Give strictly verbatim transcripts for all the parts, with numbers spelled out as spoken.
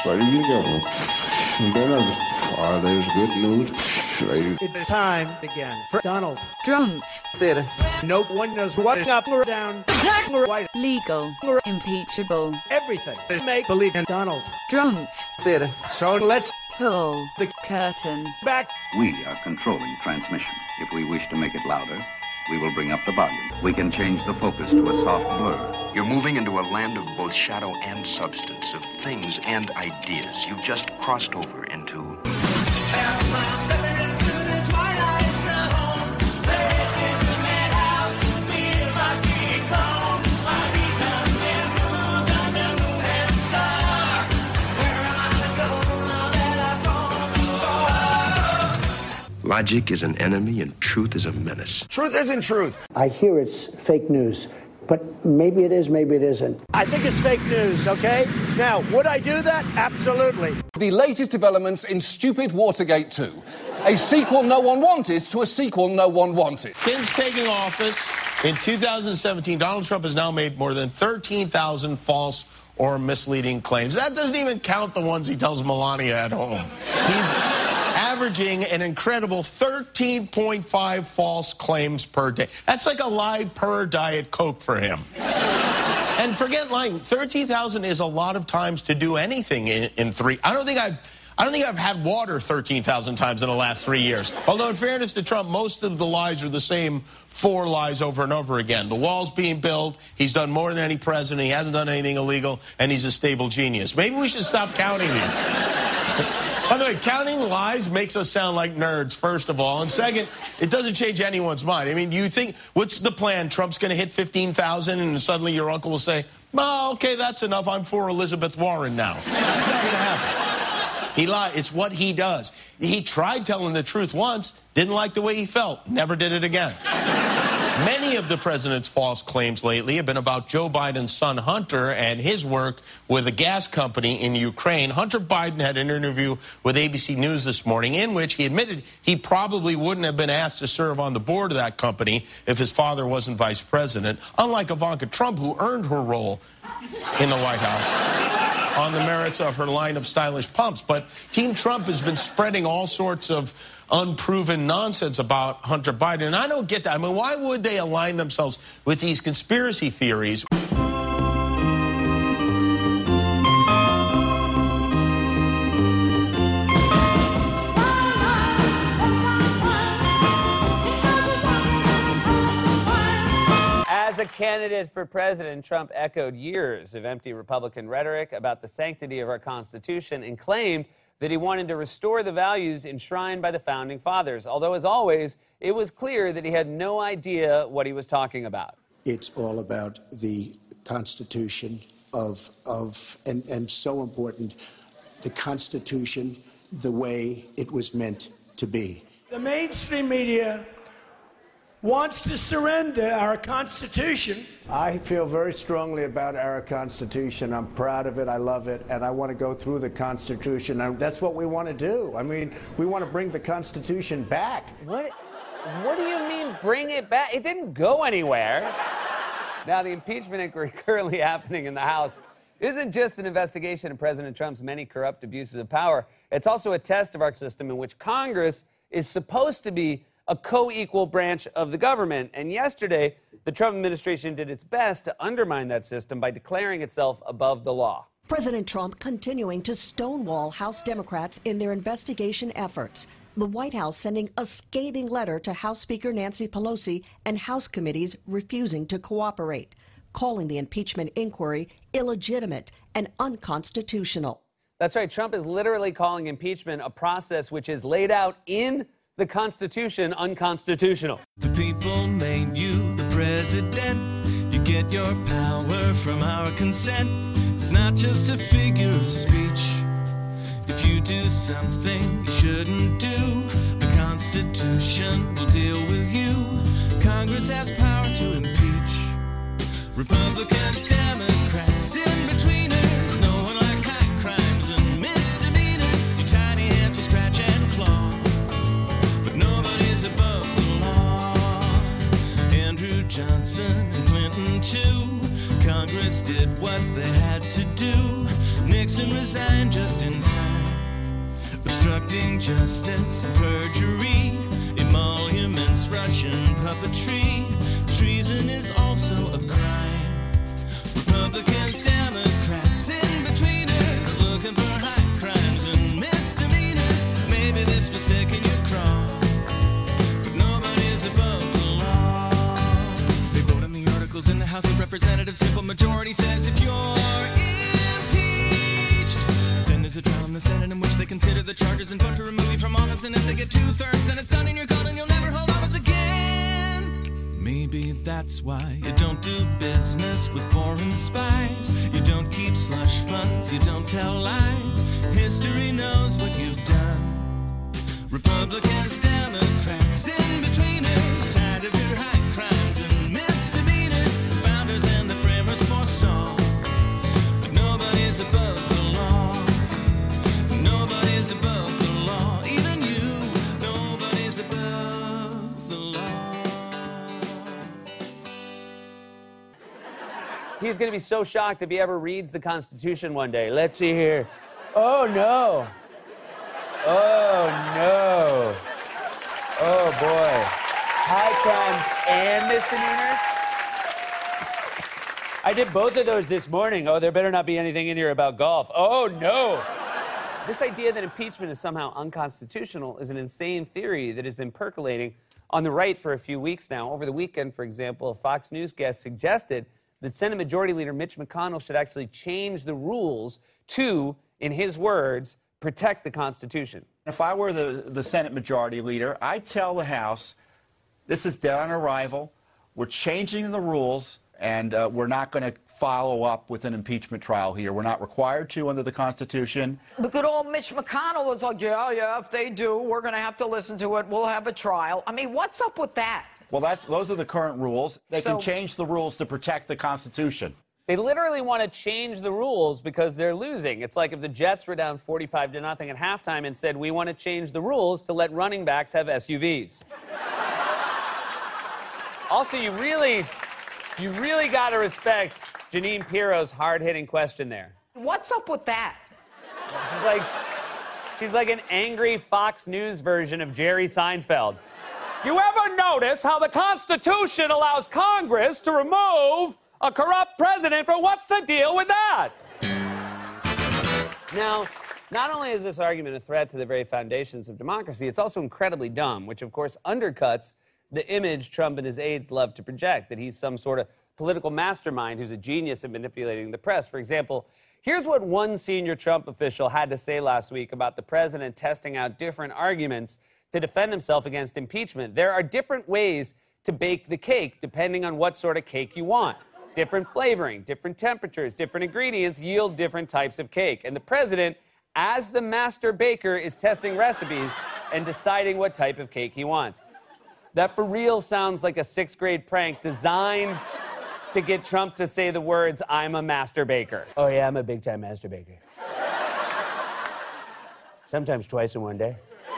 Ready to go. Then oh, there's good news. Ready. It's time again for Donald Trump. Theater. No one knows what's up or down. Or white. Legal. Or impeachable. Everything. Make believe in Donald Trump. Theater. So let's pull the curtain back. We are controlling transmission. If we wish to make it louder, we will bring up the volume. We can change the focus to a soft blur. You're moving into a land of both shadow and substance, of things and ideas. You've just crossed over into... Logic is an enemy and truth is a menace. Truth isn't truth. I hear it's fake news, but maybe it is, maybe it isn't. I think it's fake news, okay? Now, would I do that? Absolutely. The latest developments in stupid Watergate two. A sequel no one wanted to a sequel no one wanted. Since taking office in two thousand seventeen, Donald Trump has now made more than thirteen thousand false or misleading claims. That doesn't even count the ones he tells Melania at home. He's averaging an incredible thirteen point five false claims per day. That's like a lie per Diet Coke for him. And forget lying, thirteen thousand is a lot of times to do anything in, in three. I don't think I've I don't think I've had water thirteen thousand times in the last three years. Although, in fairness to Trump, most of the lies are the same four lies over and over again. The wall's being built, he's done more than any president, he hasn't done anything illegal, and he's a stable genius. Maybe we should stop counting these. By the way, counting lies makes us sound like nerds, first of all. And second, it doesn't change anyone's mind. I mean, do you think, what's the plan? Trump's going to hit fifteen thousand and suddenly your uncle will say, oh, okay, that's enough. I'm for Elizabeth Warren now. It's not going to happen. He lied. It's what he does. He tried telling the truth once, didn't like the way he felt, never did it again. Many of the president's false claims lately have been about Joe Biden's son, Hunter, and his work with a gas company in Ukraine. Hunter Biden had an interview with A B C News this morning in which he admitted he probably wouldn't have been asked to serve on the board of that company if his father wasn't vice president, unlike Ivanka Trump, who earned her role in the White House on the merits of her line of stylish pumps. But Team Trump has been spreading all sorts of unproven nonsense about Hunter Biden. And I don't get that. I mean, why would they align themselves with these conspiracy theories? As a candidate for president, Trump echoed years of empty Republican rhetoric about the sanctity of our Constitution and claimed that he wanted to restore the values enshrined by the Founding Fathers. Although, as always, it was clear that he had no idea what he was talking about. It's all about the Constitution of, of and, and so important, the Constitution the way it was meant to be. The mainstream media wants to surrender our Constitution. I feel very strongly about our Constitution. I'm proud of it. I love it. And I want to go through the Constitution. And that's what we want to do. I mean, we want to bring the Constitution back. What, what do you mean, bring it back? It didn't go anywhere. Now, the impeachment inquiry currently happening in the House isn't just an investigation of President Trump's many corrupt abuses of power. It's also a test of our system in which Congress is supposed to be a co-equal branch of the government. And yesterday, the Trump administration did its best to undermine that system by declaring itself above the law. President Trump continuing to stonewall House Democrats in their investigation efforts. The White House sending a scathing letter to House Speaker Nancy Pelosi and House committees refusing to cooperate, calling the impeachment inquiry illegitimate and unconstitutional. That's right. Trump is literally calling impeachment a process which is laid out in the Constitution unconstitutional. The people made you the president. You get your power from our consent. It's not just a figure of speech. If you do something you shouldn't do, the Constitution will deal with you. Congress has power to impeach. Republicans, Democrats, in-betweeners. No one likes high crimes and misdemeanors. Your tiny hands will scratch and claw. Johnson and Clinton too. Congress did what they had to do. Nixon resigned just in time, obstructing justice and perjury, emoluments, Russian puppetry. Treason is also a crime. Republicans, Democrats, in-betweeners, looking for high crimes and misdemeanors. Maybe this was taking your craw, but nobody's above the law. They vote on the articles in the House of Representatives. Simple majority says if you're impeached, then there's a trial in the Senate in which they consider the charges and vote to remove you from office. And if they get two-thirds, then it's done and you're gone and you'll never hold office again. Maybe that's why you don't do business with foreign spies. You don't keep slush funds, you don't tell lies. History knows what you've done. Republicans, Democrats, in-betweeners, tired of your high crimes and misdemeanors. The founders and the framers foresaw, but nobody's above the law. Nobody's above the law. Even you, nobody's above the law. He's going to be so shocked if he ever reads the Constitution one day. Let's see here. Oh, no. Oh, no. Oh, boy. High crimes and misdemeanors? I did both of those this morning. Oh, there better not be anything in here about golf. Oh, no. This idea that impeachment is somehow unconstitutional is an insane theory that has been percolating on the right for a few weeks now. Over the weekend, for example, a Fox News guest suggested that Senate Majority Leader Mitch McConnell should actually change the rules to, in his words, protect the Constitution. If I were the, the Senate Majority Leader, I'd tell the House, this is dead on arrival, we're changing the rules, and uh, we're not going to follow up with an impeachment trial here. We're not required to under the Constitution. The good old Mitch McConnell is like, yeah, yeah, if they do, we're going to have to listen to it. We'll have a trial. I mean, what's up with that? Well, that's, those are the current rules. They So- can change the rules to protect the Constitution. They literally want to change the rules because they're losing. It's like if the Jets were down forty-five to nothing at halftime and said, we want to change the rules to let running backs have S U Vs. Also, you really, you really got to respect Jeanine Pirro's hard-hitting question there. What's up with that? She's like, she's like an angry Fox News version of Jerry Seinfeld. You ever notice how the Constitution allows Congress to remove a corrupt president? For what's the deal with that? Now, not only is this argument a threat to the very foundations of democracy, it's also incredibly dumb, which of course undercuts the image Trump and his aides love to project, that he's some sort of political mastermind who's a genius at manipulating the press. For example, here's what one senior Trump official had to say last week about the president testing out different arguments to defend himself against impeachment. There are different ways to bake the cake depending on what sort of cake you want. Different flavoring, different temperatures, different ingredients yield different types of cake. And the president, as the master baker, is testing recipes and deciding what type of cake he wants. That for real sounds like a sixth grade prank designed to get Trump to say the words, I'm a master baker. Oh yeah, I'm a big time master baker. Sometimes twice in one day.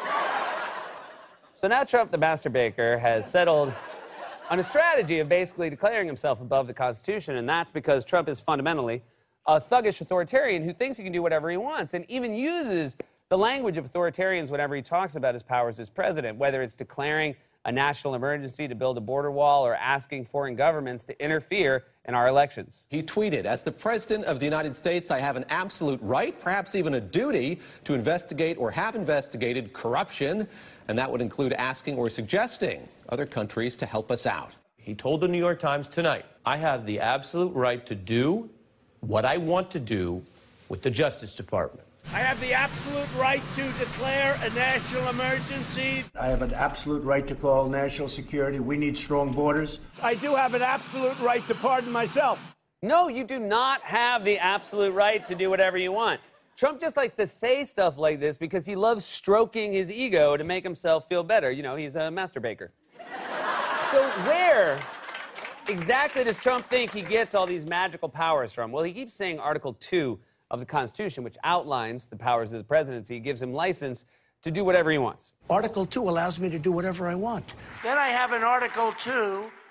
So now Trump, the master baker, has settled on a strategy of basically declaring himself above the Constitution, and that's because Trump is fundamentally a thuggish authoritarian who thinks he can do whatever he wants and even uses the language of authoritarians whenever he talks about his powers as president, whether it's declaring a national emergency to build a border wall or asking foreign governments to interfere in our elections. He tweeted, as the President of the United States, I have an absolute right, perhaps even a duty, to investigate or have investigated corruption, and that would include asking or suggesting other countries to help us out. He told the New York Times tonight, I have the absolute right to do what I want to do with the Justice Department. I have the absolute right to declare a national emergency. I have an absolute right to call national security. We need strong borders. I do have an absolute right to pardon myself. No, you do not have the absolute right to do whatever you want. Trump just likes to say stuff like this because he loves stroking his ego to make himself feel better. You know, he's a master baker. So where exactly does Trump think he gets all these magical powers from? Well, he keeps saying Article two of the Constitution, which outlines the powers of the presidency, gives him license to do whatever he wants. Article two allows me to do whatever I want. Then I have an Article two,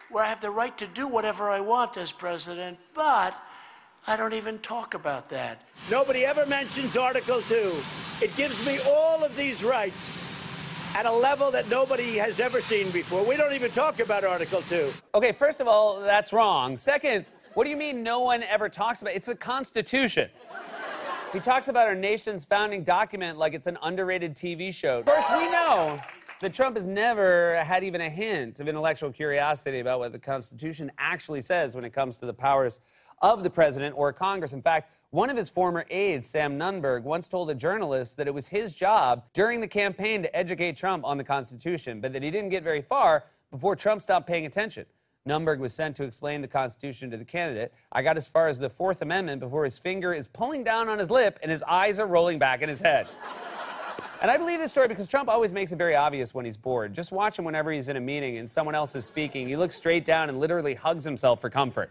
where I have the right to do whatever I want as president, but I don't even talk about that. Nobody ever mentions Article two. It gives me all of these rights at a level that nobody has ever seen before. We don't even talk about Article two. Okay, first of all, that's wrong. Second, what do you mean no one ever talks about it? It's the Constitution. He talks about our nation's founding document like it's an underrated T V show. Of course, we know that Trump has never had even a hint of intellectual curiosity about what the Constitution actually says when it comes to the powers of the president or Congress. In fact, one of his former aides, Sam Nunberg, once told a journalist that it was his job during the campaign to educate Trump on the Constitution, but that he didn't get very far before Trump stopped paying attention. Nunberg was sent to explain the Constitution to the candidate. I got as far as the Fourth Amendment before his finger is pulling down on his lip and his eyes are rolling back in his head. And I believe this story because Trump always makes it very obvious when he's bored. Just watch him whenever he's in a meeting and someone else is speaking. He looks straight down and literally hugs himself for comfort.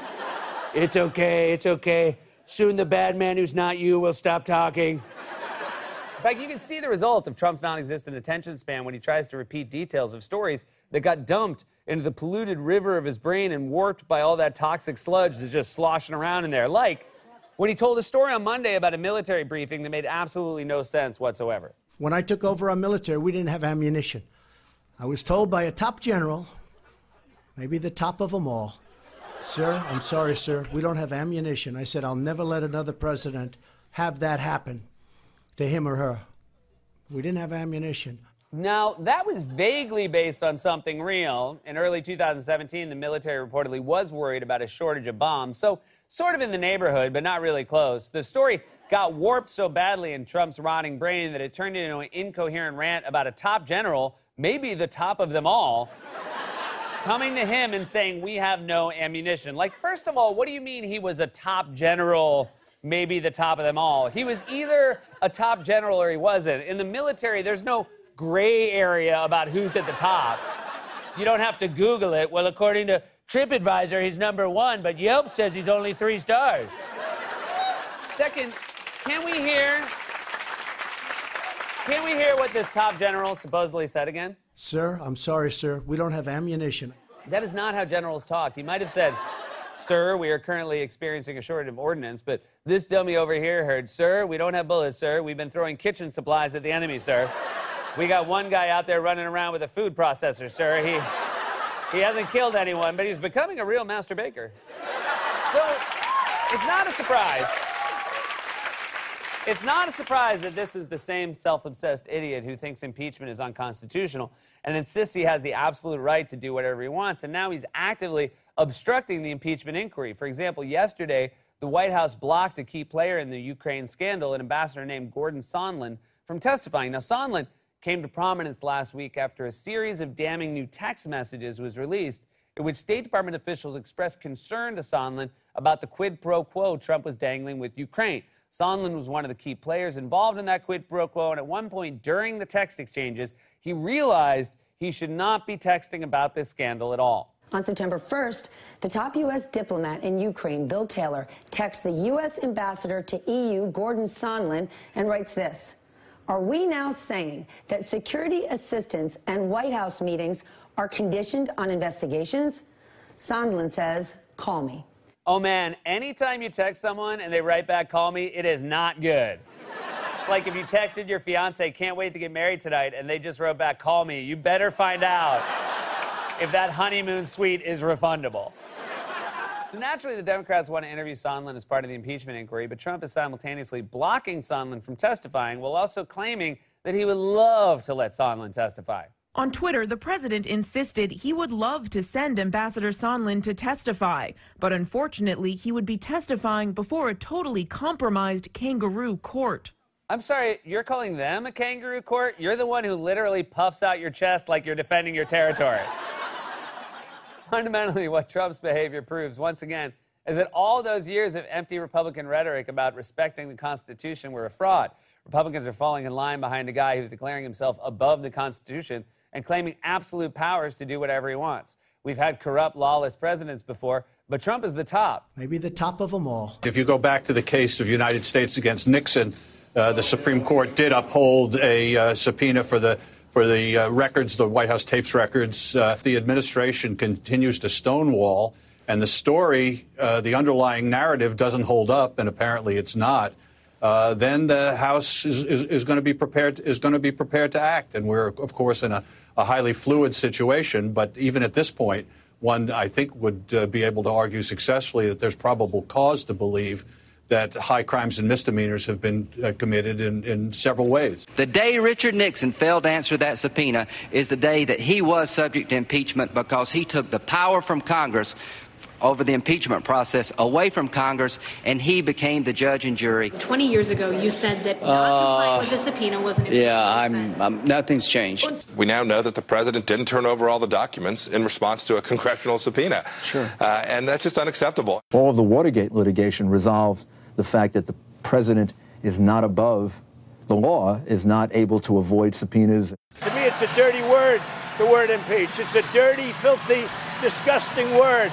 It's okay, it's okay. Soon the bad man who's not you will stop talking. In fact, you can see the result of Trump's non-existent attention span when he tries to repeat details of stories that got dumped into the polluted river of his brain and warped by all that toxic sludge that's just sloshing around in there. Like when he told a story on Monday about a military briefing that made absolutely no sense whatsoever. When I took over our military, we didn't have ammunition. I was told by a top general, maybe the top of them all, "Sir, I'm sorry, sir, we don't have ammunition." I said, "I'll never let another president have that happen to him or her." We didn't have ammunition. Now, that was vaguely based on something real. In early two thousand seventeen, the military reportedly was worried about a shortage of bombs, so sort of in the neighborhood, but not really close. The story got warped so badly in Trump's rotting brain that it turned into an incoherent rant about a top general, maybe the top of them all, coming to him and saying, "We have no ammunition." Like, first of all, what do you mean he was a top general, maybe the top of them all? He was either a top general or he wasn't. In the military, there's no gray area about who's at the top. You don't have to Google it. Well, according to TripAdvisor, he's number one, but Yelp says he's only three stars. Second, can we hear, can we hear what this top general supposedly said again? "Sir, I'm sorry, sir, we don't have ammunition." That is not how generals talk. He might have said, "Sir, we are currently experiencing a shortage of ordnance," but this dummy over here heard, "Sir, we don't have bullets, sir. We've been throwing kitchen supplies at the enemy, sir. We got one guy out there running around with a food processor, sir. He, he hasn't killed anyone, but he's becoming a real master baker." So, it's not a surprise. It's not a surprise that this is the same self-obsessed idiot who thinks impeachment is unconstitutional and insists he has the absolute right to do whatever he wants, and now he's actively obstructing the impeachment inquiry. For example, yesterday, the White House blocked a key player in the Ukraine scandal, an ambassador named Gordon Sondland, from testifying. Now, Sondland came to prominence last week after a series of damning new text messages was released in which State Department officials expressed concern to Sondland about the quid pro quo Trump was dangling with Ukraine. Sondland was one of the key players involved in that quid pro quo, and at one point during the text exchanges, he realized he should not be texting about this scandal at all. On September first, the top U S diplomat in Ukraine, Bill Taylor, texts the U S ambassador to E U, Gordon Sondland, and writes this: "Are we now saying that security assistance and White House meetings are conditioned on investigations?" Sondland says, "Call me." Oh man, anytime you text someone and they write back, "Call me," it is not good. It's like if you texted your fiance, "Can't wait to get married tonight," and they just wrote back, "Call me," you better find out if that honeymoon suite is refundable. So naturally, the Democrats want to interview Sondland as part of the impeachment inquiry, but Trump is simultaneously blocking Sondland from testifying while also claiming that he would love to let Sondland testify. On Twitter, the president insisted he would love to send Ambassador Sondland to testify, but unfortunately, he would be testifying before a totally compromised kangaroo court. I'm sorry, you're calling them a kangaroo court? You're the one who literally puffs out your chest like you're defending your territory. Fundamentally, what Trump's behavior proves, once again, is that all those years of empty Republican rhetoric about respecting the Constitution were a fraud. Republicans are falling in line behind a guy who's declaring himself above the Constitution and claiming absolute powers to do whatever he wants. We've had corrupt, lawless presidents before, but Trump is the top. Maybe the top of them all. If you go back to the case of United States against Nixon, uh, the Supreme Court did uphold a uh, subpoena for the for the uh, records, the White House tapes records. Uh, the administration continues to stonewall, and the story, uh, the underlying narrative doesn't hold up, and apparently it's not. Uh, then the House is, is, is going to be prepared is going to be prepared to act, and we're of course in a, a highly fluid situation. But even at this point, one I think would uh, be able to argue successfully that there's probable cause to believe that high crimes and misdemeanors have been uh, committed in, in several ways. The day Richard Nixon failed to answer that subpoena is the day that he was subject to impeachment, because he took the power from Congress over the impeachment process away from Congress, and he became the judge and jury. twenty years ago, you said that not Uh, complying with the subpoena was an impeachment Yeah, I'm, offense. I'm, nothing's changed. We now know that the president didn't turn over all the documents in response to a congressional subpoena. Sure. Uh, and that's just unacceptable. All of the Watergate litigation resolved the fact that the president is not above the law, is not able to avoid subpoenas. To me, it's a dirty word, the word impeach. It's a dirty, filthy, disgusting word.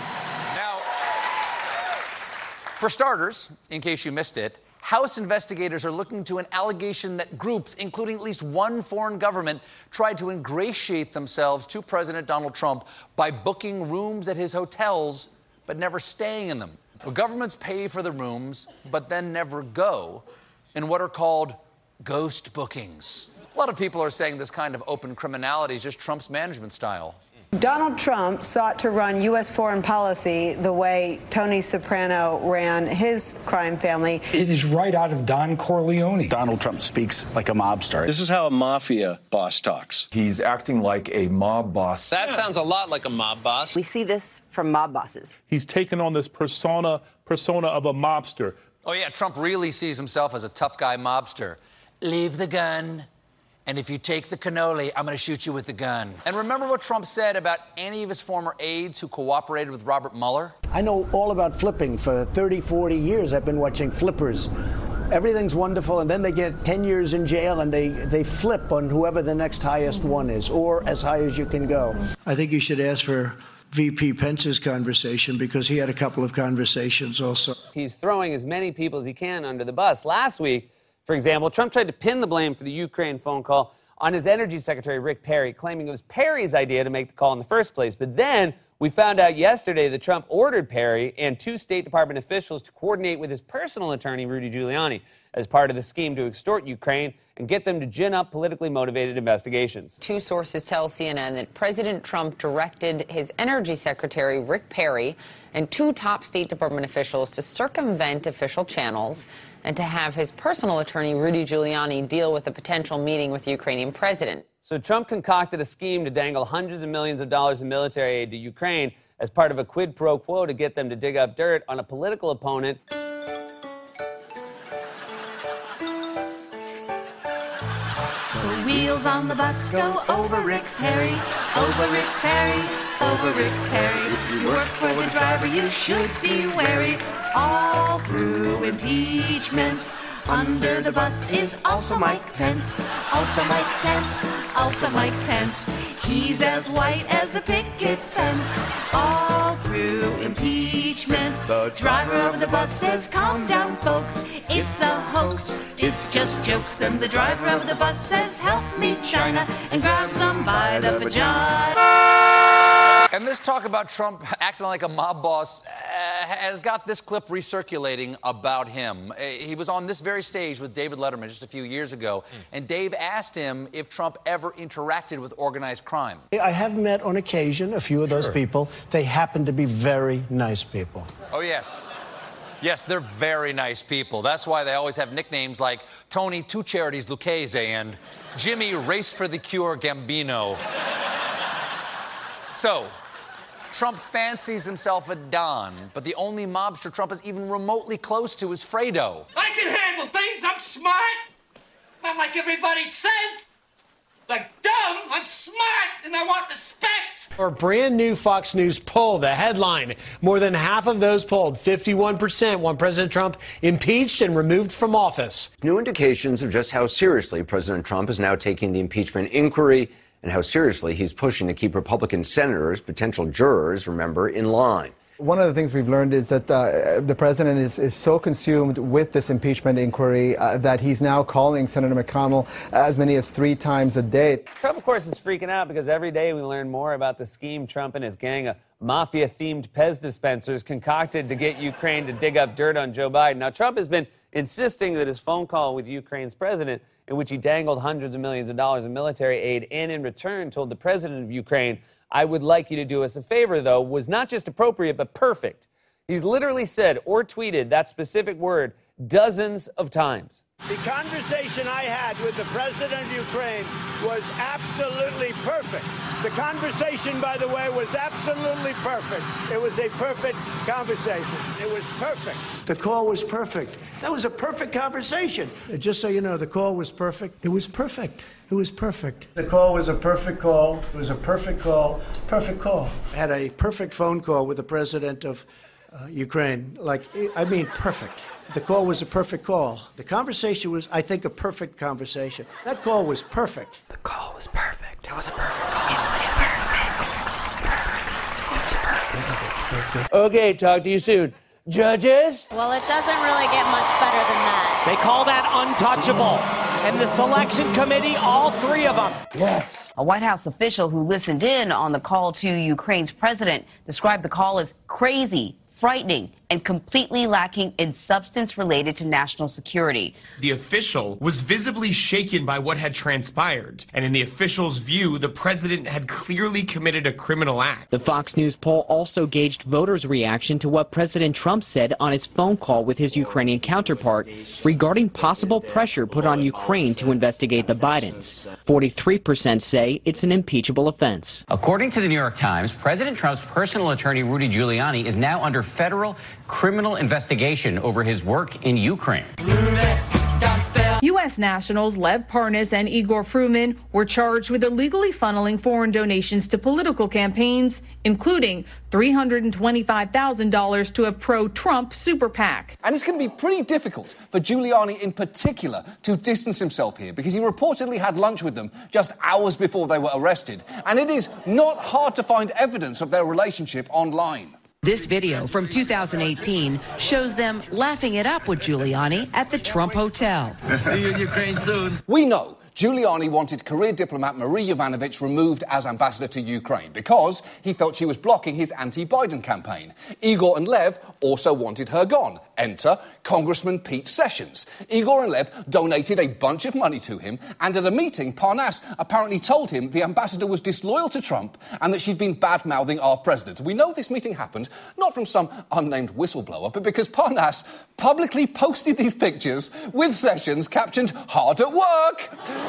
For starters, in case you missed it, House investigators are looking into an allegation that groups, including at least one foreign government, tried to ingratiate themselves to President Donald Trump by booking rooms at his hotels, but never staying in them. Well, governments pay for the rooms, but then never go, in what are called ghost bookings. A lot of people are saying this kind of open criminality is just Trump's management style. Donald Trump sought to run U S foreign policy the way Tony Soprano ran his crime family. It is right out of Don Corleone. Donald Trump speaks like a mobster. This is how a mafia boss talks. He's acting like a mob boss. That sounds a lot like a mob boss. We see this from mob bosses. He's taken on this persona persona of a mobster. Oh, yeah, Trump really sees himself as a tough guy mobster. Leave the gun, and if you take the cannoli, I'm going to shoot you with the gun. And remember what Trump said about any of his former aides who cooperated with Robert Mueller? I know all about flipping. For thirty, forty years, I've been watching flippers. Everything's wonderful, and then they get ten years in jail, and they, they flip on whoever the next highest one is, or as high as you can go. I think you should ask for V P Pence's conversation, because he had a couple of conversations also. He's throwing as many people as he can under the bus. Last week, for example, Trump tried to pin the blame for the Ukraine phone call on his Energy Secretary, Rick Perry, claiming it was Perry's idea to make the call in the first place. But then we found out yesterday that Trump ordered Perry and two State Department officials to coordinate with his personal attorney, Rudy Giuliani, as part of the scheme to extort Ukraine and get them to gin up politically motivated investigations. Two sources tell C N N that President Trump directed his Energy Secretary, Rick Perry, and two top State Department officials to circumvent official channels and to have his personal attorney, Rudy Giuliani, deal with a potential meeting with the Ukrainian president. So Trump concocted a scheme to dangle hundreds of millions of dollars in military aid to Ukraine as part of a quid pro quo to get them to dig up dirt on a political opponent. The wheels on the bus go over Rick Perry, over Rick Perry, over Rick Perry. If you work for the driver, you should be wary. All through impeachment. Under the bus is also Mike Pence, also Mike Pence, also Mike Pence. He's as white as a picket fence. All through impeachment. The driver of the bus says, calm down, folks. It's a hoax. It's just jokes. Then the driver of the bus says, help me, China, and grabs him by the vagina. And this talk about Trump acting like a mob boss uh, has got this clip recirculating about him. Uh, he was on this very stage with David Letterman just a few years ago, mm. and Dave asked him if Trump ever interacted with organized crime. I have met on occasion a few of those Sure. people. They happen to be very nice people. Oh, yes. Yes, they're very nice people. That's why they always have nicknames like Tony Two Charities Lucchese and Jimmy Race for the Cure Gambino. So, Trump fancies himself a Don, but the only mobster Trump is even remotely close to is Fredo. I can handle things. I'm smart. Not like everybody says. Like dumb, I'm smart, and I want respect. Our brand new Fox News poll, the headline, more than half of those polled, fifty-one percent, want President Trump impeached and removed from office. New indications of just how seriously President Trump is now taking the impeachment inquiry and how seriously he's pushing to keep Republican senators, potential jurors, remember, in line. One of the things we've learned is that uh, the president is, is so consumed with this impeachment inquiry uh, that he's now calling Senator McConnell as many as three times a day. Trump, of course, is freaking out because every day we learn more about the scheme Trump and his gang of mafia-themed Pez dispensers concocted to get Ukraine to dig up dirt on Joe Biden. Now, Trump has been insisting that his phone call with Ukraine's president, in which he dangled hundreds of millions of dollars in military aid and in return told the president of Ukraine, "I would like you to do us a favor," though, was not just appropriate, but perfect. He's literally said or tweeted that specific word dozens of times. The conversation I had with the president of Ukraine was absolutely perfect. The conversation, by the way, was absolutely perfect. It was a perfect conversation. It was perfect. The call was perfect. That was a perfect conversation. Just so you know, the call was perfect. It was perfect. It was perfect. The call was a perfect call. It was a perfect call. It's a perfect call. I had a perfect phone call with the president of uh, Ukraine. Like, I mean, perfect. The call was a perfect call. The conversation was, I think, a perfect conversation. That call was perfect. The call was perfect. It was a perfect call. It was perfect. It was perfect. Okay, talk to you soon. Judges? Well, it doesn't really get much better than that. They call that untouchable. And the selection committee, all three of them. Yes. A White House official who listened in on the call to Ukraine's president described the call as crazy, frightening, and completely lacking in substance related to national security. The official was visibly shaken by what had transpired, and in the official's view, the president had clearly committed a criminal act. The Fox News poll also gauged voters' reaction to what President Trump said on his phone call with his Ukrainian counterpart regarding possible pressure put on Ukraine to investigate the Bidens. forty-three percent say it's an impeachable offense. According to the New York Times, President Trump's personal attorney, Rudy Giuliani, is now under federal criminal investigation over his work in Ukraine. U S nationals Lev Parnas and Igor Fruman were charged with illegally funneling foreign donations to political campaigns, including three hundred twenty-five thousand dollars to a pro-Trump super PAC. And it's going to be pretty difficult for Giuliani in particular to distance himself here because he reportedly had lunch with them just hours before they were arrested. And it is not hard to find evidence of their relationship online. This video from two thousand eighteen shows them laughing it up with Giuliani at the Trump Hotel. See you in Ukraine soon. We know Giuliani wanted career diplomat Marie Yovanovitch removed as ambassador to Ukraine because he felt she was blocking his anti-Biden campaign. Igor and Lev also wanted her gone. Enter Congressman Pete Sessions. Igor and Lev donated a bunch of money to him, and at a meeting, Parnas apparently told him the ambassador was disloyal to Trump and that she'd been bad-mouthing our president. We know this meeting happened not from some unnamed whistleblower, but because Parnas publicly posted these pictures with Sessions captioned, "Hard at work."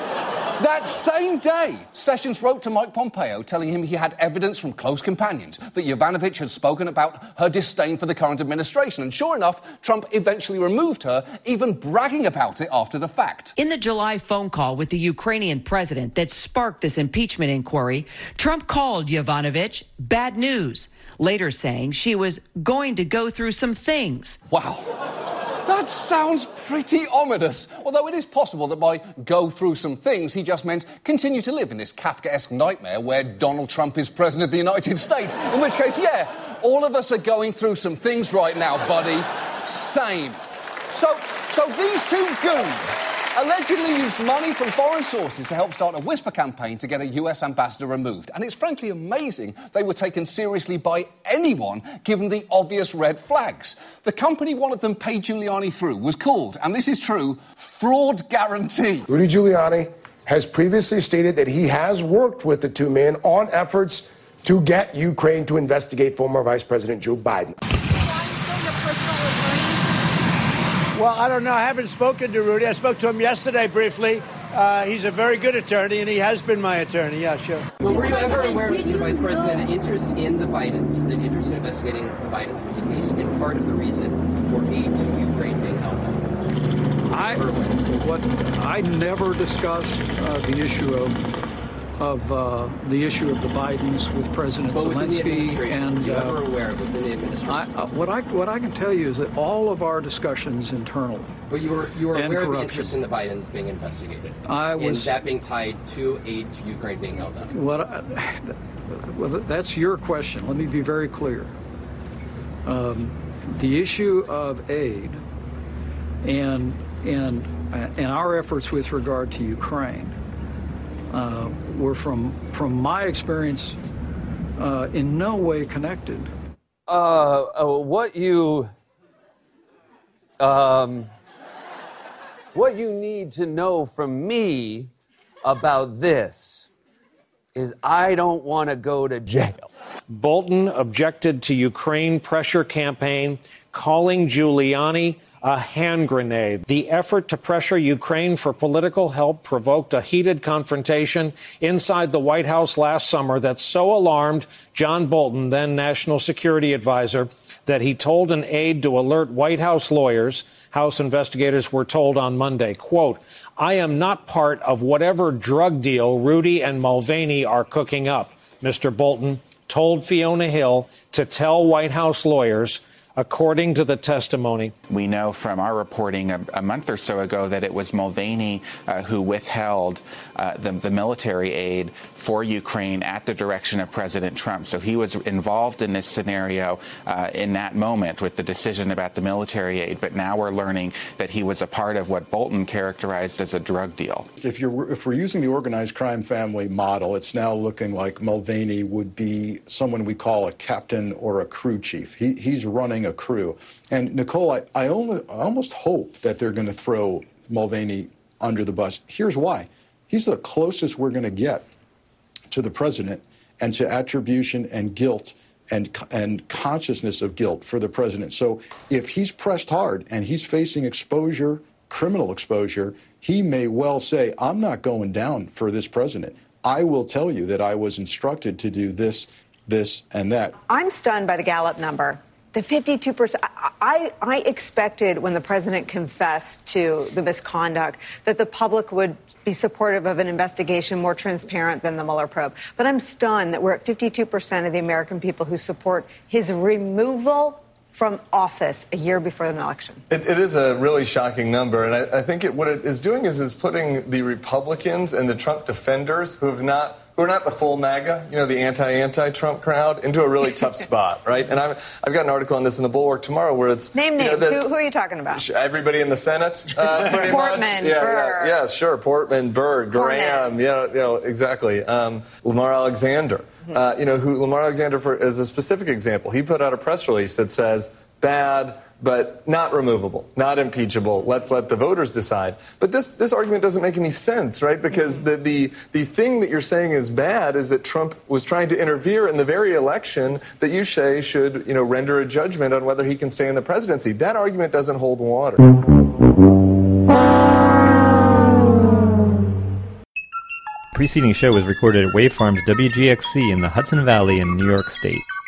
That same day, Sessions wrote to Mike Pompeo telling him he had evidence from close companions that Yovanovitch had spoken about her disdain for the current administration. And sure enough, Trump eventually removed her, even bragging about it after the fact. In the July phone call with the Ukrainian president that sparked this impeachment inquiry, Trump called Yovanovitch bad news, later saying she was going to go through some things. Wow. That sounds pretty ominous, although it is possible that by go through some things, he just meant continue to live in this Kafkaesque nightmare where Donald Trump is president of the United States, in which case, yeah, all of us are going through some things right now, buddy. Same. So, so these two goons allegedly used money from foreign sources to help start a whisper campaign to get a U S ambassador removed. And it's frankly amazing they were taken seriously by anyone, given the obvious red flags. The company one of them paid Giuliani through was called, and this is true, Fraud Guarantee. Rudy Giuliani has previously stated that he has worked with the two men on efforts to get Ukraine to investigate former Vice President Joe Biden. Well, I don't know. I haven't spoken to Rudy. I spoke to him yesterday briefly. Uh, he's a very good attorney, and he has been my attorney. Yeah, sure. Well, were you ever aware, Mister Vice President, that an interest in the Bidens, an interest in investigating the Bidens, was at least in part of the reason for aid to Ukraine being held up? I, what, I never discussed uh, the issue of of uh, the issue of the Bidens with President but Zelensky, and were you uh, ever aware of within the administration? I, uh, what I what I can tell you is that all of our discussions internally. But you were you were aware corruption. of the interest in the Bidens being investigated. I was and that being tied to aid to Ukraine being held up. What? I, well, that's your question. Let me be very clear. um, the issue of aid and and and our efforts with regard to Ukraine uh, were, from from my experience, uh, in no way connected. Uh, uh what you um, what you need to know from me about this is I don't want to go to jail. Bolton objected to Ukraine pressure campaign, calling Giuliani a hand grenade. The effort to pressure Ukraine for political help provoked a heated confrontation inside the White House last summer that so alarmed John Bolton, then National Security Advisor, that he told an aide to alert White House lawyers. House investigators were told on Monday, quote, "I am not part of whatever drug deal Rudy and Mulvaney are cooking up," Mister Bolton told Fiona Hill to tell White House lawyers. According to the testimony, we know from our reporting a, a month or so ago that it was Mulvaney uh, who withheld uh, the, the military aid for Ukraine at the direction of President Trump. So he was involved in this scenario uh, in that moment with the decision about the military aid. But now we're learning that he was a part of what Bolton characterized as a drug deal. If you're if we're using the organized crime family model, it's now looking like Mulvaney would be someone we call a captain or a crew chief. He, he's running a crew. And Nicole, I, I, only, I almost hope that they're going to throw Mulvaney under the bus. Here's why. He's the closest we're going to get to the president and to attribution and guilt and, and consciousness of guilt for the president. So if he's pressed hard and he's facing exposure, criminal exposure, he may well say, I'm not going down for this president. I will tell you that I was instructed to do this, this, and that. I'm stunned by the Gallup number. The fifty-two percent, I, I expected when the president confessed to the misconduct that the public would be supportive of an investigation more transparent than the Mueller probe. But I'm stunned that we're at fifty-two percent of the American people who support his removal from office a year before the election. It, it is a really shocking number, and I, I think it, what it is doing is is putting the Republicans and the Trump defenders who have not who are not the full MAGA, you know, the anti-anti-Trump crowd, into a really tough spot, right? And I've, I've got an article on this in the Bulwark tomorrow where it's... Name names. You know, this, who, who are you talking about? Everybody in the Senate, uh, pretty Portman, much. Yeah, Burr. Yeah, yeah, sure. Portman, Burr, Graham, you know, you know, exactly. Um, Lamar Alexander, mm-hmm. uh, you know, who Lamar Alexander, for, is a specific example. He put out a press release that says, bad, but not removable, not impeachable. Let's let the voters decide. But this this argument doesn't make any sense, right? Because the, the, the thing that you're saying is bad is that Trump was trying to interfere in the very election that you say should, you know, render a judgment on whether he can stay in the presidency. That argument doesn't hold water. The preceding show was recorded at Wave Farms W G X C in the Hudson Valley in New York State.